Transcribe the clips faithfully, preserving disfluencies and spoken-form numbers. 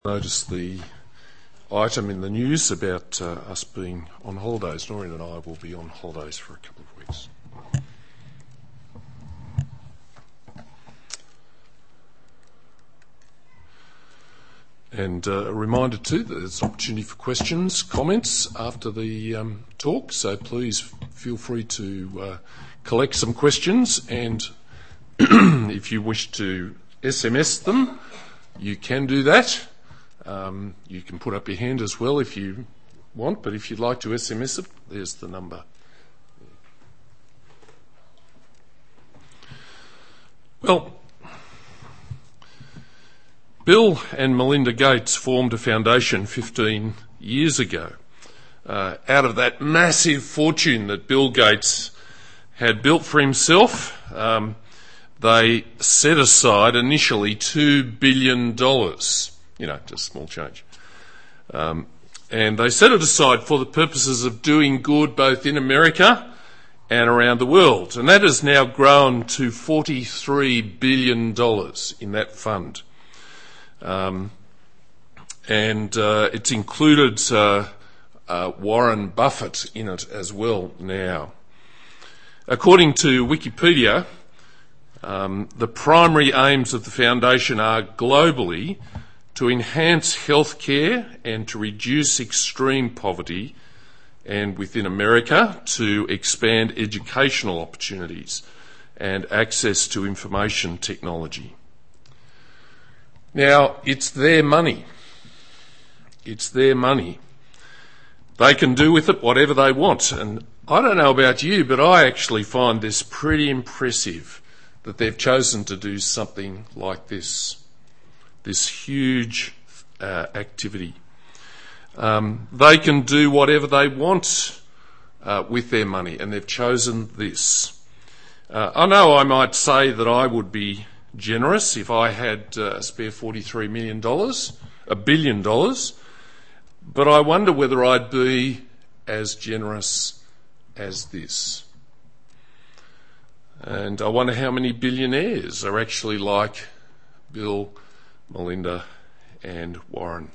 Notice the item in the news about uh, us being on holidays. Noreen and I will be on holidays for a couple of weeks. And uh, a reminder too that there's an opportunity for questions, comments after the um, talk, so please feel free to uh, collect some questions, and if you wish to S M S them, you can do that. Um, you can put up your hand as well if you want, but if you'd like to S M S it, there's the number. Well, Bill and Melinda Gates formed a foundation fifteen years ago. Uh, out of that massive fortune that Bill Gates had built for himself, um, they set aside initially two billion dollars. You know, just small change. Um, and they set it aside for the purposes of doing good both in America and around the world. And that has now grown to forty-three billion dollars in that fund. Um, and uh, it's included uh, uh, Warren Buffett in it as well now. According to Wikipedia, um, the primary aims of the foundation are globally to enhance healthcare and to reduce extreme poverty, and within America to expand educational opportunities and access to information technology. Now, it's their money. It's their money. They can do with it whatever they want, and I don't know about you, but I actually find this pretty impressive that they've chosen to do something like this. This huge uh, activity. Um, they can do whatever they want uh, with their money, and they've chosen this. Uh, I know I might say that I would be generous if I had uh, a spare forty-three million dollars, a billion dollars, but I wonder whether I'd be as generous as this. And I wonder how many billionaires are actually like Bill, Melinda and Warren.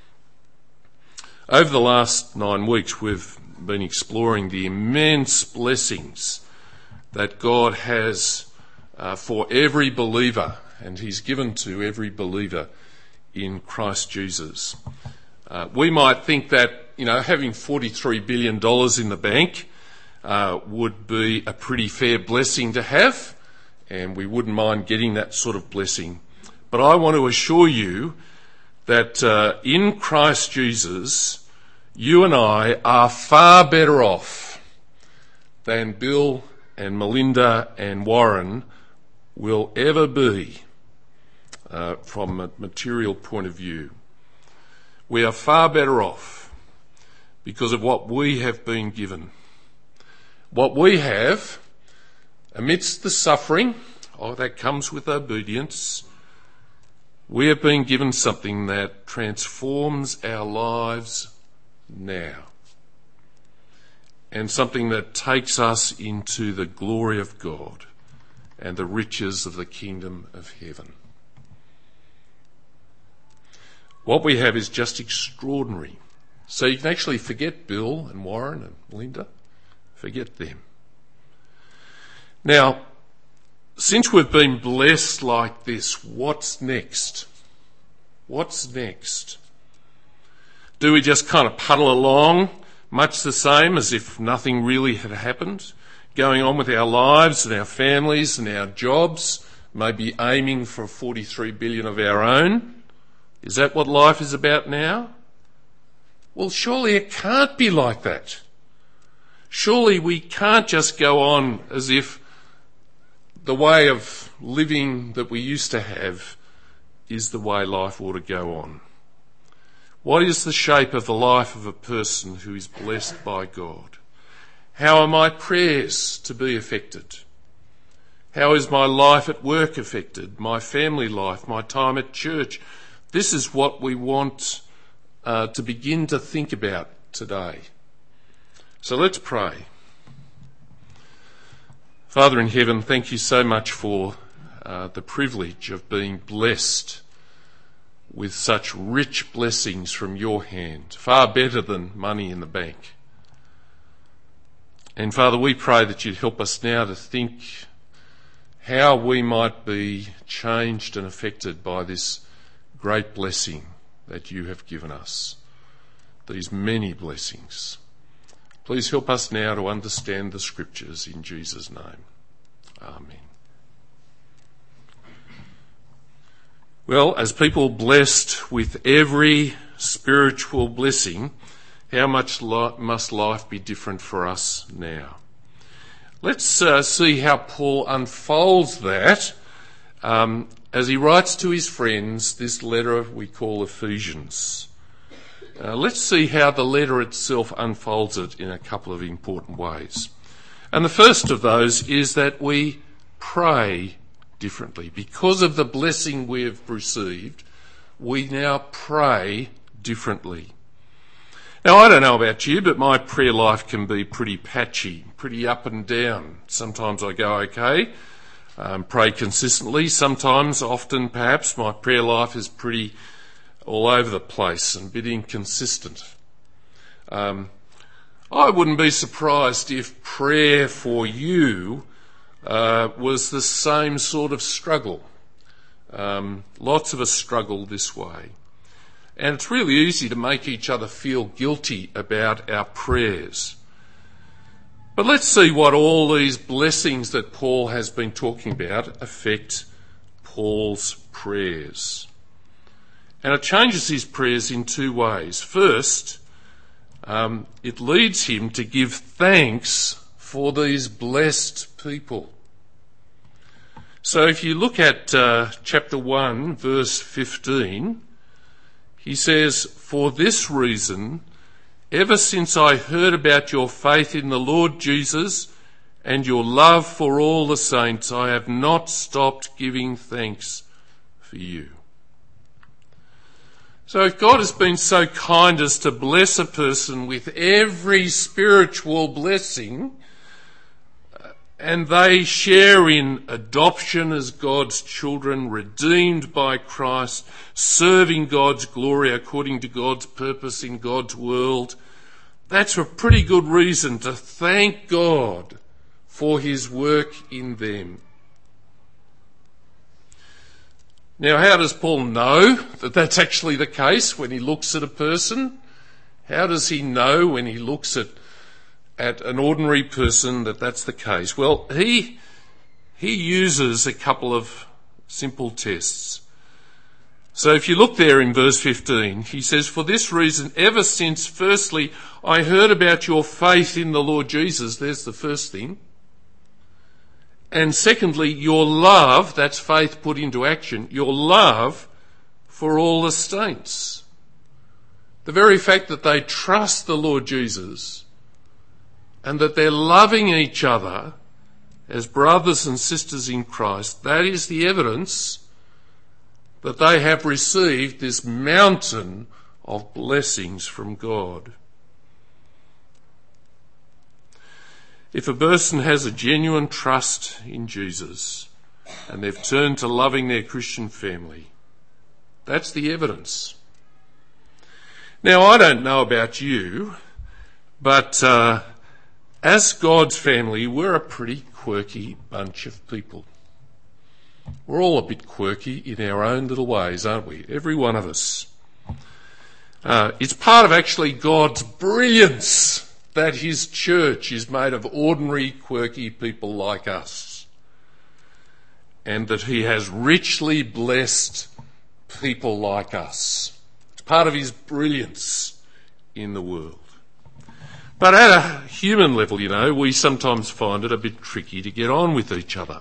Over the last nine weeks, we've been exploring the immense blessings that God has uh, for every believer, and He's given to every believer in Christ Jesus. Uh, we might think that, you know, having forty-three billion dollars in the bank uh, would be a pretty fair blessing to have, and we wouldn't mind getting that sort of blessing. But I want to assure you that uh, in Christ Jesus, you and I are far better off than Bill and Melinda and Warren will ever be uh, from a material point of view. We are far better off because of what we have been given. What we have, amidst the suffering, oh, that comes with obedience, we have been given something that transforms our lives now, and something that takes us into the glory of God and the riches of the kingdom of heaven. What we have is just extraordinary. So you can actually forget Bill and Warren and Melinda. Forget them. Now, since we've been blessed like this, what's next? What's next? Do we just kind of puddle along, much the same as if nothing really had happened, going on with our lives and our families and our jobs, maybe aiming for forty-three billion of our own? Is that what life is about now? Well, surely it can't be like that. Surely we can't just go on as if the way of living that we used to have is the way life ought to go on. What is the shape of the life of a person who is blessed by God? How are my prayers to be affected? How is my life at work affected? My family life, my time at church? This is what we want uh, to begin to think about today. So let's pray. Father in heaven, thank you so much for uh, the privilege of being blessed with such rich blessings from your hand, far better than money in the bank. And Father, we pray that you'd help us now to think how we might be changed and affected by this great blessing that you have given us, these many blessings. Please help us now to understand the Scriptures in Jesus' name. Amen. Well, as people blessed with every spiritual blessing, how much li- must life be different for us now? Let's uh, see how Paul unfolds that um, as he writes to his friends this letter we call Ephesians. Uh, let's see how the letter itself unfolds it in a couple of important ways. And the first of those is that we pray differently. Because of the blessing we have received, we now pray differently. Now, I don't know about you, but my prayer life can be pretty patchy, pretty up and down. Sometimes I go okay, um, pray consistently. Sometimes, often perhaps, my prayer life is pretty all over the place and a bit inconsistent. Um, I wouldn't be surprised if prayer for you uh, was the same sort of struggle. Um, lots of us struggle this way. And it's really easy to make each other feel guilty about our prayers. But let's see what all these blessings that Paul has been talking about affect Paul's prayers. And it changes his prayers in two ways. First, um, it leads him to give thanks for these blessed people. So if you look at uh, chapter one, verse fifteen, he says, "For this reason, ever since I heard about your faith in the Lord Jesus and your love for all the saints, I have not stopped giving thanks for you." So if God has been so kind as to bless a person with every spiritual blessing, and they share in adoption as God's children, redeemed by Christ, serving God's glory according to God's purpose in God's world, that's a pretty good reason to thank God for his work in them. Now, how does Paul know that that's actually the case when he looks at a person? How does he know when he looks at at an ordinary person that that's the case? Well, he he uses a couple of simple tests. So if you look there in verse fifteen, he says, "For this reason, ever since firstly I heard about your faith in the Lord Jesus," there's the first thing, "and secondly, your love," that's faith put into action, "your love for all the saints." The very fact that they trust the Lord Jesus and that they're loving each other as brothers and sisters in Christ, that is the evidence that they have received this mountain of blessings from God. If a person has a genuine trust in Jesus and they've turned to loving their Christian family, that's the evidence. Now, I don't know about you, but uh, as God's family, we're a pretty quirky bunch of people. We're all a bit quirky in our own little ways, aren't we? Every one of us. Uh, it's part of actually God's brilliance that his church is made of ordinary, quirky people like us, and that he has richly blessed people like us. It's part of his brilliance in the world. But at a human level, you know, we sometimes find it a bit tricky to get on with each other.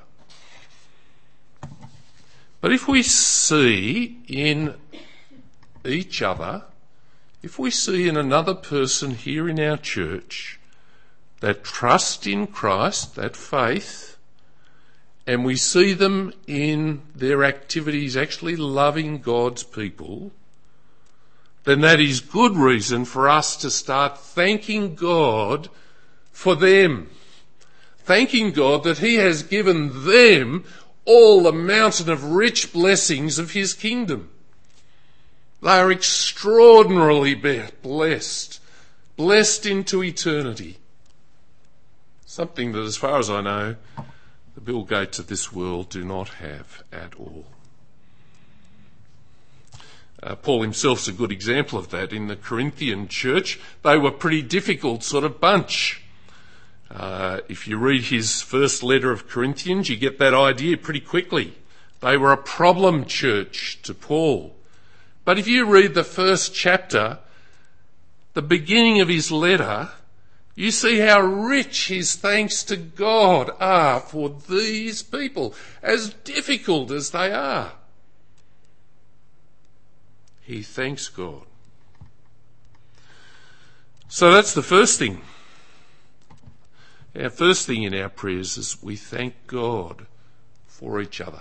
But if we see in each other, if we see in another person here in our church that trust in Christ, that faith, and we see them in their activities actually loving God's people, then that is good reason for us to start thanking God for them. Thanking God that he has given them all the mountain of rich blessings of his kingdom. They are extraordinarily blessed, blessed into eternity. Something that, as far as I know, the Bill Gates of this world do not have at all. Uh, Paul himself's a good example of that. In the Corinthian church, they were a pretty difficult sort of bunch. Uh, if you read his first letter of Corinthians, you get that idea pretty quickly. They were a problem church to Paul. But if you read the first chapter, the beginning of his letter, you see how rich his thanks to God are for these people, as difficult as they are. He thanks God. So that's the first thing. Our first thing in our prayers is we thank God for each other.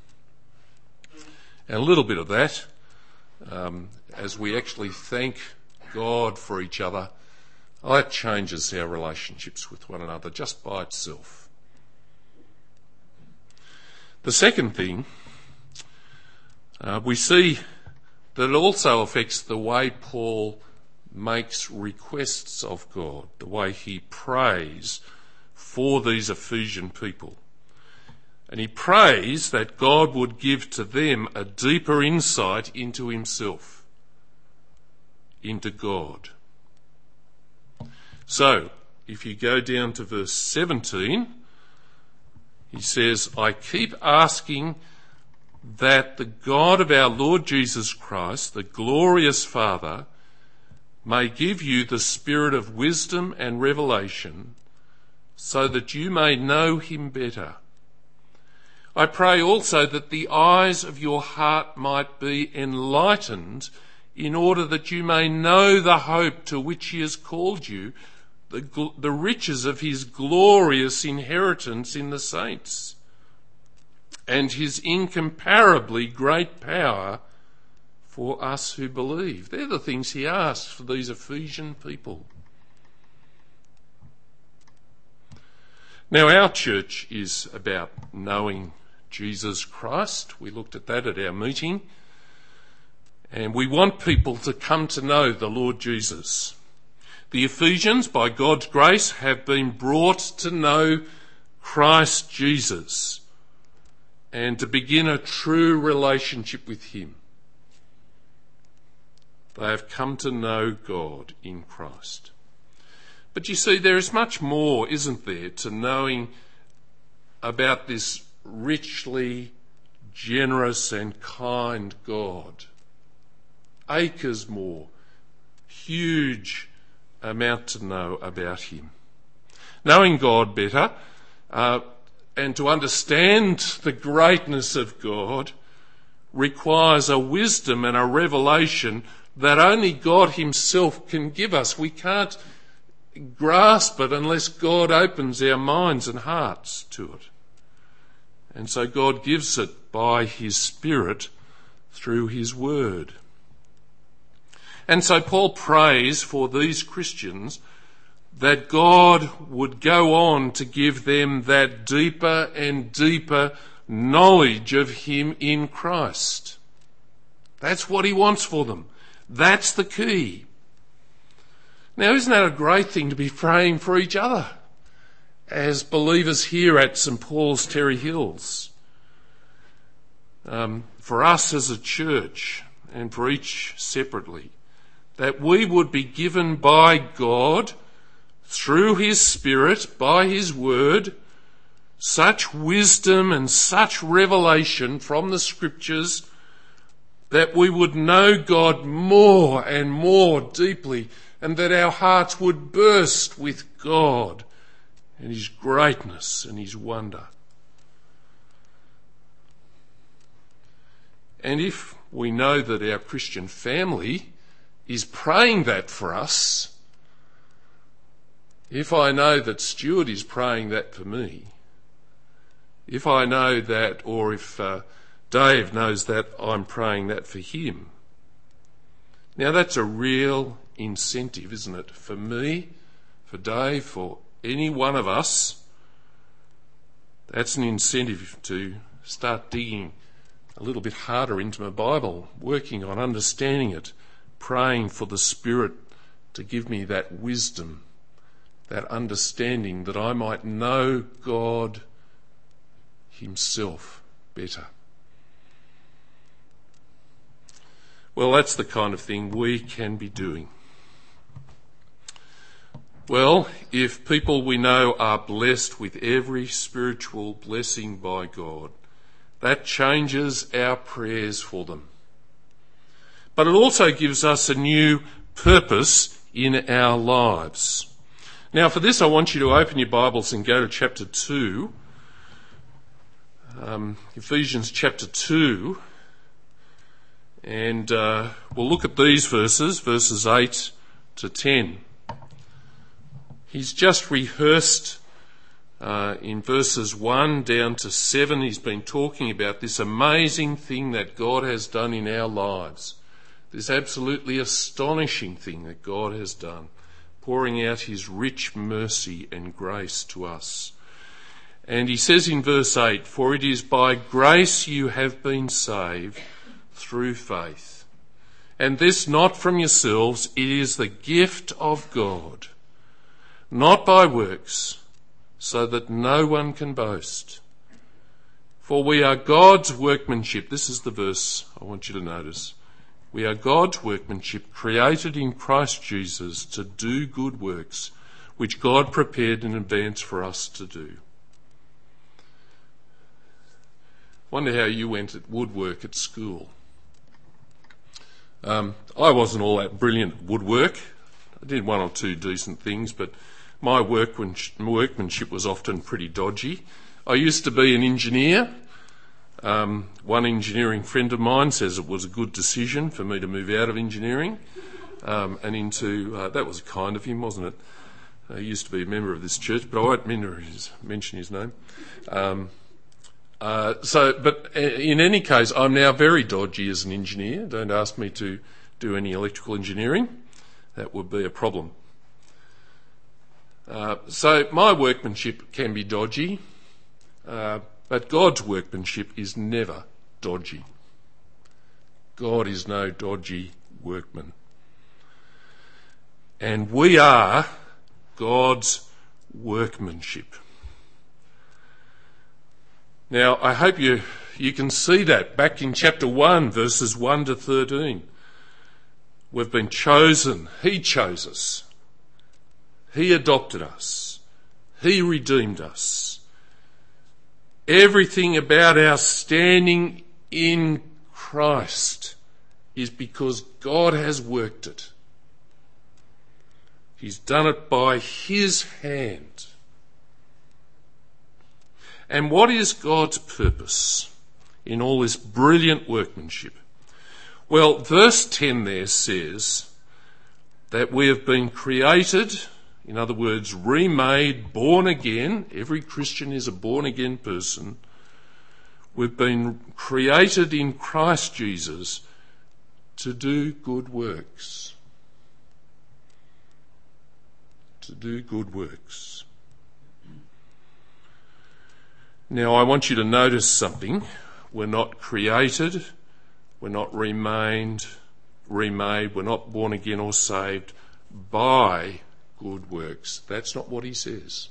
And a little bit of that, um, as we actually thank God for each other, that changes our relationships with one another just by itself. The second thing, uh, we see that it also affects the way Paul makes requests of God, the way he prays for these Ephesian people. And he prays that God would give to them a deeper insight into himself, into God. So, if you go down to verse seventeen, he says, I keep asking that the God of our Lord Jesus Christ, the glorious Father, may give you the spirit of wisdom and revelation so that you may know him better. I pray also that the eyes of your heart might be enlightened in order that you may know the hope to which he has called you, the, the riches of his glorious inheritance in the saints, and his incomparably great power for us who believe. They're the things he asks for these Ephesian people. Now, our church is about knowing Jesus Christ. We looked at that at our meeting. And we want people to come to know the Lord Jesus. The Ephesians, by God's grace, have been brought to know Christ Jesus and to begin a true relationship with him. They have come to know God in Christ. But you see, there is much more, isn't there, to knowing about this richly generous and kind God. Acres more, huge amount to know about him. Knowing God better, uh, and to understand the greatness of God requires a wisdom and a revelation that only God himself can give us. We can't grasp it unless God opens our minds and hearts to it. And so God gives it by his Spirit through his word. And so Paul prays for these Christians that God would go on to give them that deeper and deeper knowledge of him in Christ. That's what he wants for them. That's the key. Now, isn't that a great thing to be praying for each other as believers here at St Paul's Terry Hills? Um, for us as a church and for each separately, that we would be given by God through his Spirit, by his word, such wisdom and such revelation from the Scriptures that we would know God more and more deeply, and that our hearts would burst with God and his greatness and his wonder. And if we know that our Christian family is praying that for us, if I know that Stuart is praying that for me, if I know that, or if uh, Dave knows that I'm praying that for him, now that's a real incentive, isn't it? For me, for Dave, for any one of us, that's an incentive to start digging a little bit harder into my Bible, working on understanding it, praying for the Spirit to give me that wisdom, that understanding, that I might know God himself better. Well, that's the kind of thing we can be doing. Well, if people we know are blessed with every spiritual blessing by God, that changes our prayers for them. But it also gives us a new purpose in our lives. Now, for this, I want you to open your Bibles and go to chapter two, um, Ephesians chapter two, and uh, we'll look at these verses, verses eight to ten. He's just rehearsed uh, in verses one down to seven. He's been talking about this amazing thing that God has done in our lives, this absolutely astonishing thing that God has done, pouring out his rich mercy and grace to us. And he says in verse eight, "For it is by grace you have been saved through faith. And this not from yourselves, it is the gift of God, not by works, so that no one can boast. For we are God's workmanship." This is the verse I want you to notice. "We are God's workmanship, created in Christ Jesus to do good works, which God prepared in advance for us to do." Wonder how you went at woodwork at school. Um, I wasn't all that brilliant at woodwork. I did one or two decent things, but my workmanship was often pretty dodgy. I used to be an engineer. Um, one engineering friend of mine says it was a good decision for me to move out of engineering um, and into, uh, that was kind of him, wasn't it? He used to be a member of this church, but I won't mention his name. Um, uh, so, but in any case, I'm now very dodgy as an engineer. Don't ask me to do any electrical engineering. That would be a problem. Uh, so my workmanship can be dodgy, uh, but God's workmanship is never dodgy. God is no dodgy workman. And we are God's workmanship. Now, I hope you, you can see that back in chapter one, verses one to thirteen. We've been chosen. He chose us. He adopted us. He redeemed us. Everything about our standing in Christ is because God has worked it. He's done it by his hand. And what is God's purpose in all this brilliant workmanship? Well, verse ten there says that we have been created, in other words, remade, born again. Every Christian is a born again person. We've been created in Christ Jesus to do good works. To do good works. Now, I want you to notice something. We're not created, we're not remained, remade, we're not born again or saved by good works. That's not what he says.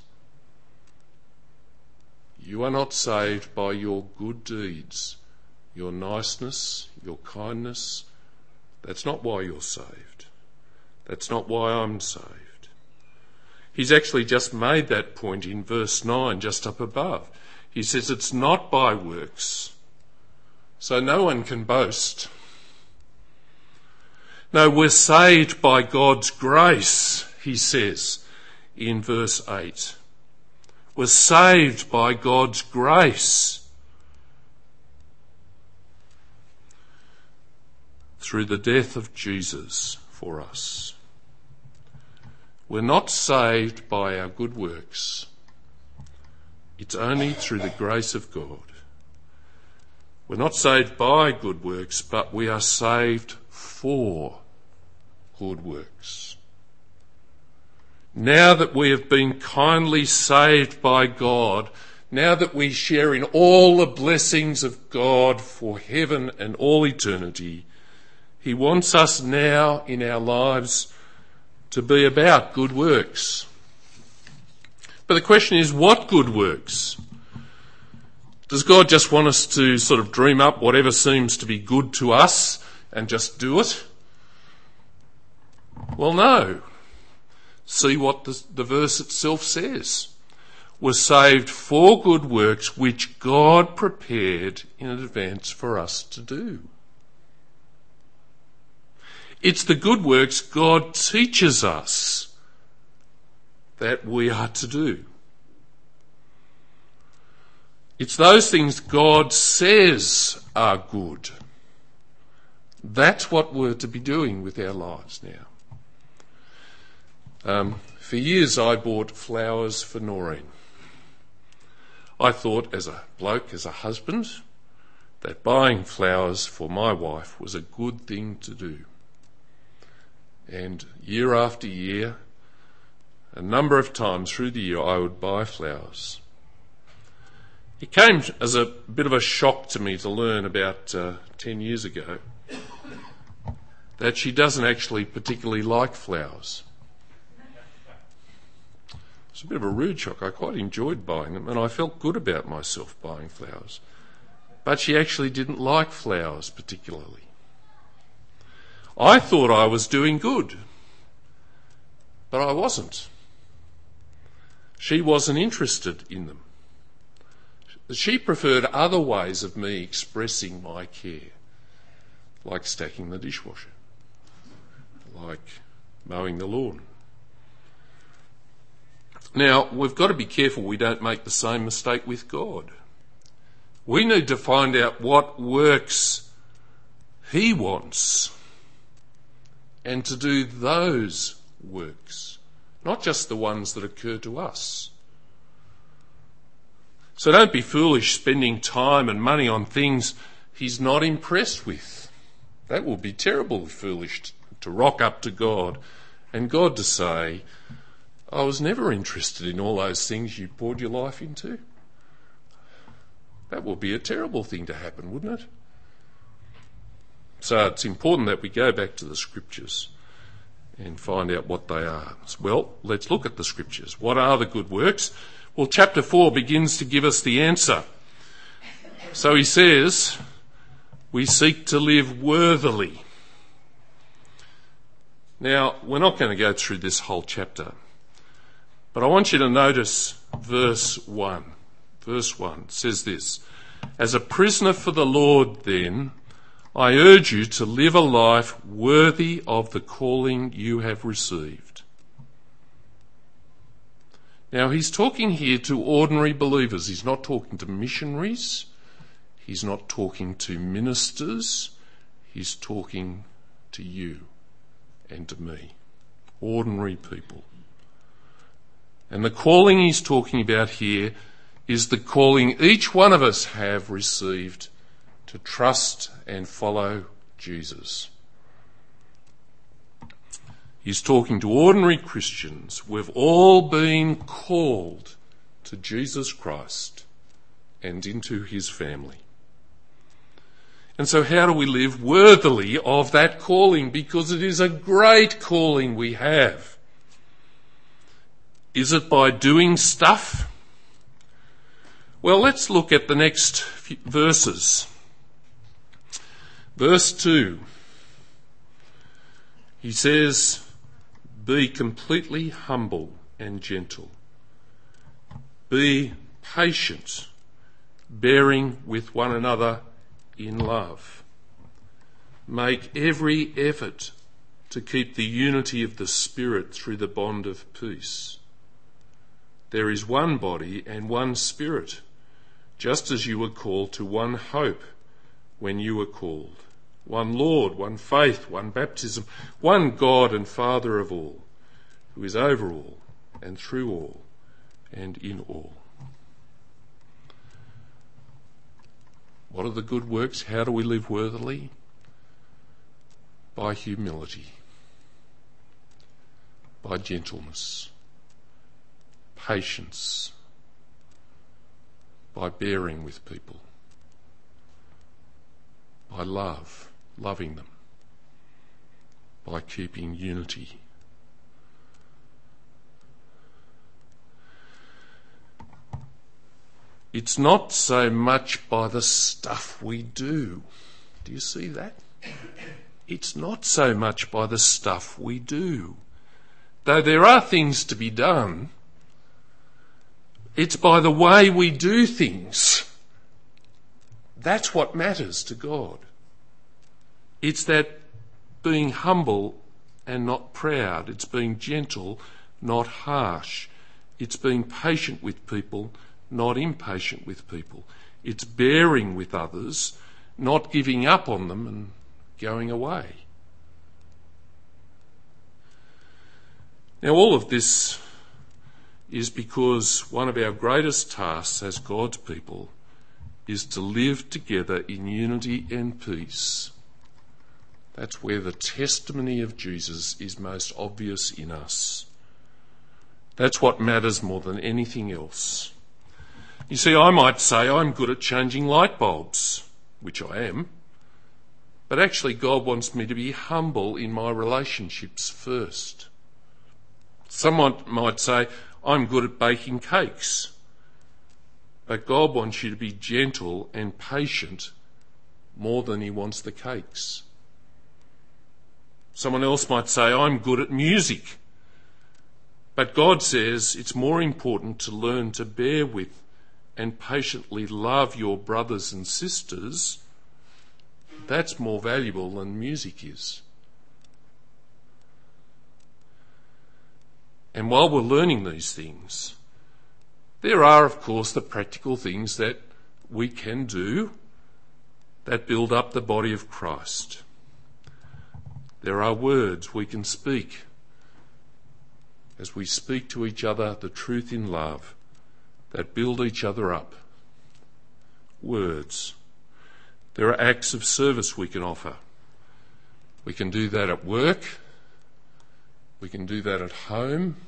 You are not saved by your good deeds, your niceness, your kindness. That's not why you're saved. That's not why I'm saved. He's actually just made that point in verse nine, just up above. He says it's not by works, so no one can boast. No, we're saved by God's grace, he says in verse eight. We're saved by God's grace through the death of Jesus for us. We're not saved by our good works. It's only through the grace of God. We're not saved by good works, but we are saved for good works. Now that we have been kindly saved by God, now that we share in all the blessings of God for heaven and all eternity, he wants us now in our lives to be about good works. But the question is, what good works? Does God just want us to sort of dream up whatever seems to be good to us and just do it? Well, no. See what the, the verse itself says. We're saved for good works which God prepared in advance for us to do. It's the good works God teaches us that we are to do. It's those things God says are good. That's what we're to be doing with our lives now. Um, for years I bought flowers for Noreen. I thought as a bloke, as a husband, that buying flowers for my wife was a good thing to do. And year after year, a number of times through the year, I would buy flowers. It came as a bit of a shock to me to learn about uh, ten years ago that she doesn't actually particularly like flowers. It's a bit of a rude shock. I quite enjoyed buying them and I felt good about myself buying flowers. But she actually didn't like flowers particularly. I thought I was doing good, but I wasn't. She wasn't interested in them. She preferred other ways of me expressing my care, like stacking the dishwasher, like mowing the lawn. Now, we've got to be careful we don't make the same mistake with God. We need to find out what works he wants and to do those works, not just the ones that occur to us. So don't be foolish spending time and money on things he's not impressed with. That will be terribly foolish to, to rock up to God and God to say, I was never interested in all those things you poured your life into. That would be a terrible thing to happen, wouldn't it? So it's important that we go back to the scriptures and find out what they are. Well, let's look at the scriptures. What are the good works? Well, chapter four begins to give us the answer. So he says, we seek to live worthily. Now, we're not going to go through this whole chapter, but I want you to notice verse one. Verse one says this, as a prisoner for the Lord, then, I urge you to live a life worthy of the calling you have received. Now, he's talking here to ordinary believers. He's not talking to missionaries. He's not talking to ministers. He's talking to you and to me, ordinary people. And the calling he's talking about here is the calling each one of us have received to trust and follow Jesus. He's talking to ordinary Christians. We've all been called to Jesus Christ and into his family. And so how do we live worthily of that calling? Because it is a great calling we have. Is it by doing stuff? Well, let's look at the next few verses. Verse two, he says, be completely humble and gentle. Be patient, bearing with one another in love. Make every effort to keep the unity of the Spirit through the bond of peace. There is one body and one Spirit, just as you were called to one hope when you were called. One Lord, one faith, one baptism, one God and Father of all, who is over all and through all and in all. What are the good works? How do we live worthily? By humility, by gentleness, patience, by bearing with people, by love, loving them, by keeping unity. It's not so much by the stuff we do. Do you see that? It's not so much by the stuff we do. Though there are things to be done, it's by the way we do things. That's what matters to God. It's that being humble and not proud. It's being gentle, not harsh. It's being patient with people, not impatient with people. It's bearing with others, not giving up on them and going away. Now, all of this is because one of our greatest tasks as God's people is to live together in unity and peace. That's where the testimony of Jesus is most obvious in us. That's what matters more than anything else. You see, I might say I'm good at changing light bulbs, which I am, but actually God wants me to be humble in my relationships first. Someone might say, I'm good at baking cakes, but God wants you to be gentle and patient more than he wants the cakes. Someone else might say, I'm good at music, but God says it's more important to learn to bear with and patiently love your brothers and sisters. That's more valuable than music is. And while we're learning these things, there are, of course, the practical things that we can do that build up the body of Christ. There are words we can speak as we speak to each other the truth in love that build each other up. Words. There are acts of service we can offer. We can do that at work. We can do that at home.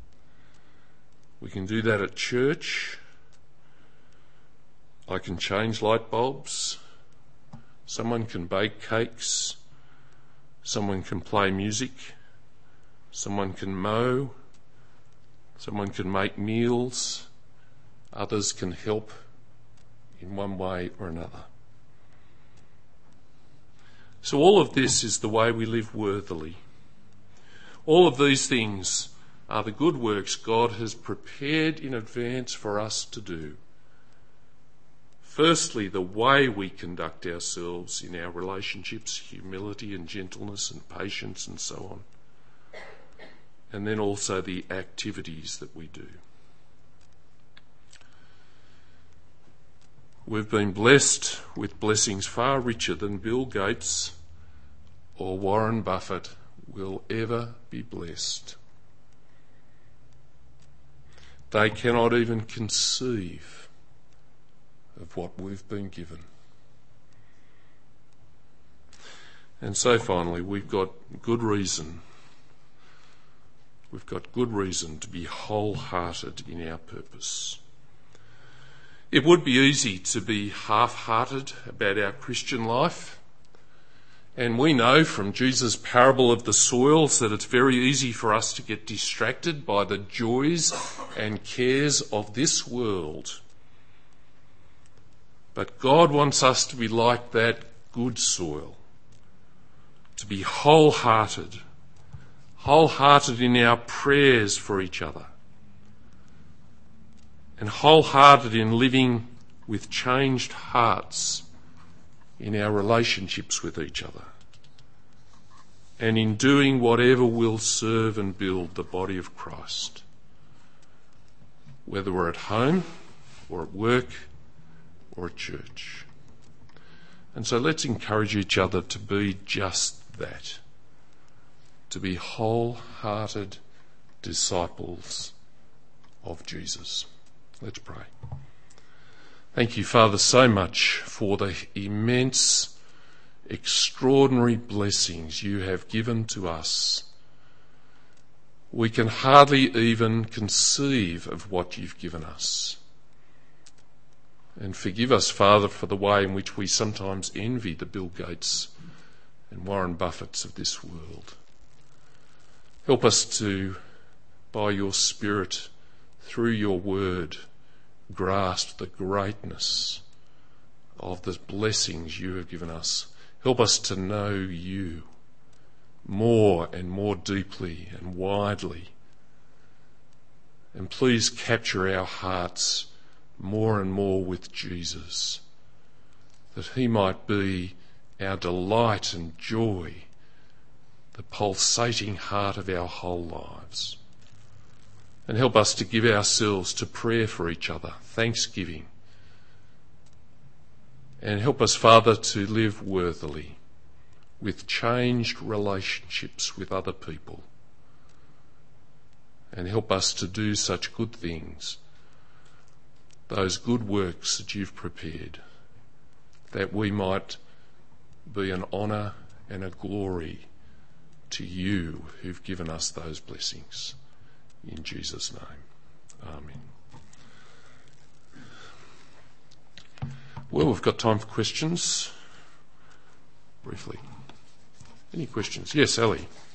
We can do that at church. I can change light bulbs. Someone can bake cakes. Someone can play music. Someone can mow. Someone can make meals. Others can help in one way or another. So all of this is the way we live worthily. All of these things are the good works God has prepared in advance for us to do. Firstly, the way we conduct ourselves in our relationships, humility and gentleness and patience and so on. And then also the activities that we do. We've been blessed with blessings far richer than Bill Gates or Warren Buffett will ever be blessed. They cannot even conceive of what we've been given. And so finally, we've got good reason. We've got good reason to be wholehearted in our purpose. It would be easy to be half-hearted about our Christian life. And we know from Jesus' parable of the soils that it's very easy for us to get distracted by the joys and cares of this world. But God wants us to be like that good soil, to be wholehearted, wholehearted in our prayers for each other, and wholehearted in living with changed hearts in our relationships with each other, and in doing whatever will serve and build the body of Christ, whether we're at home or at work or at church. And so let's encourage each other to be just that, to be wholehearted disciples of Jesus. Let's pray. Thank you, Father, so much for the immense, extraordinary blessings you have given to us. We can hardly even conceive of what you've given us. And forgive us, Father, for the way in which we sometimes envy the Bill Gates and Warren Buffetts of this world. Help us to, by your Spirit, through your word, grasp the greatness of the blessings you have given us. Help us to know you more and more deeply and widely. And please capture our hearts more and more with Jesus, that he might be our delight and joy, the pulsating heart of our whole lives. And help us to give ourselves to prayer for each other, thanksgiving. And help us, Father, to live worthily with changed relationships with other people. And help us to do such good things, those good works that you've prepared, that we might be an honour and a glory to you who've given us those blessings. In Jesus' name, amen. Well, we've got time for questions. Briefly. Any questions? Yes, Ali.